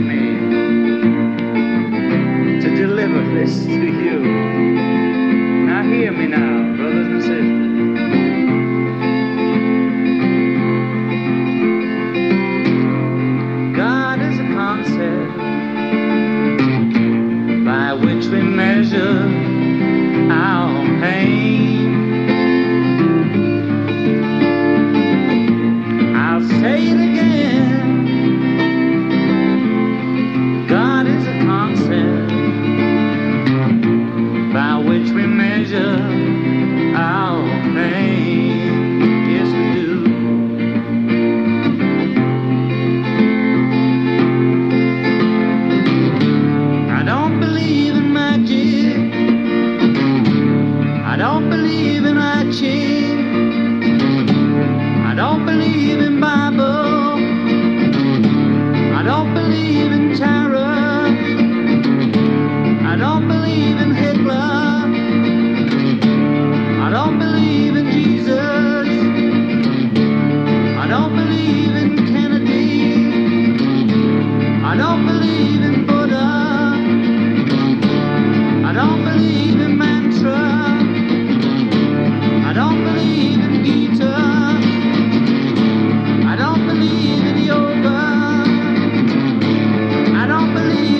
me to deliver this to you. Now hear me now, brothers and sisters. God is a concept by which we measure our pain. I'll say it again. God is a concept by which we measure our pain. Yes, we do. I don't believe in magic. I don't believe in etching. I don't believe in Bible. I don't believe in tarot. I don't believe in Hitler. I don't believe in Jesus. I don't believe in Kennedy. I don't believe in Buddha. I don't believe in mantra. I don't believe in Gita. I don't believe in yoga. I don't believe